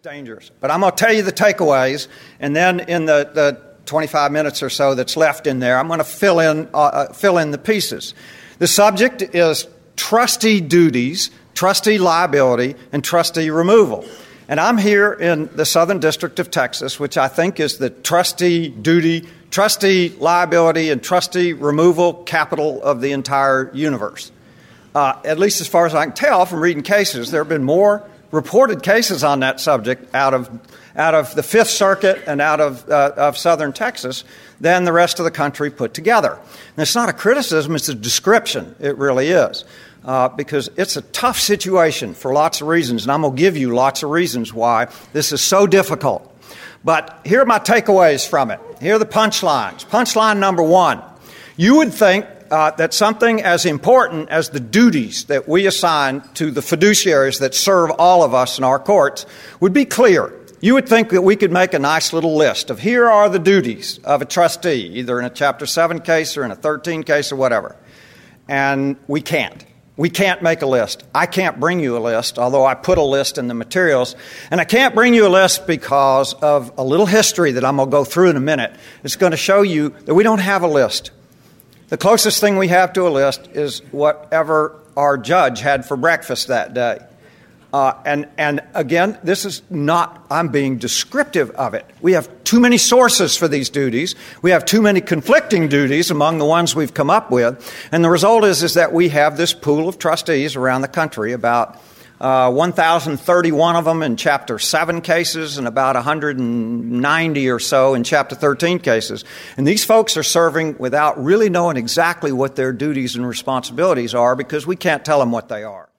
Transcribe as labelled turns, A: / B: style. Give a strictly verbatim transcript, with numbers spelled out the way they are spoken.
A: dangerous. But I'm going to tell you the takeaways, and then in the, the twenty-five minutes or so that's left in there, I'm going to fill in uh, fill in the pieces. The subject is trustee duties, trustee liability, and trustee removal. And I'm here in the Southern District of Texas, which I think is the trustee duty, trustee liability, and trustee removal capital of the entire universe. Uh, at least as far as I can tell from reading cases, there have been more reported cases on that subject out of out of the Fifth Circuit and out of uh, of Southern Texas than the rest of the country put together. And it's not a criticism, it's a description. It really is. Uh, because it's a tough situation for lots of reasons, and I'm going to give you lots of reasons why this is so difficult. But here are my takeaways from it. Here are the punchlines. Punchline number one. You would think uh, that something as important as the duties that we assign to the fiduciaries that serve all of us in our courts would be clear. You would think that we could make a nice little list of here are the duties of a trustee, either in a Chapter seven case or in a thirteen case or whatever. And we can't. We can't make a list. I can't bring you a list, although I put a list in the materials. And I can't bring you a list because of a little history that I'm going to go through in a minute. It's going to show you that we don't have a list. The closest thing we have to a list is whatever our judge had for breakfast that day. Uh, and, and again, this is not, I'm being descriptive of it. We have too many sources for these duties. We have too many conflicting duties among the ones we've come up with. And the result is, is that we have this pool of trustees around the country, about uh, one thousand thirty-one of them in Chapter seven cases and about one hundred ninety or so in Chapter thirteen cases. And these folks are serving without really knowing exactly what their duties and responsibilities are because we can't tell them what they are.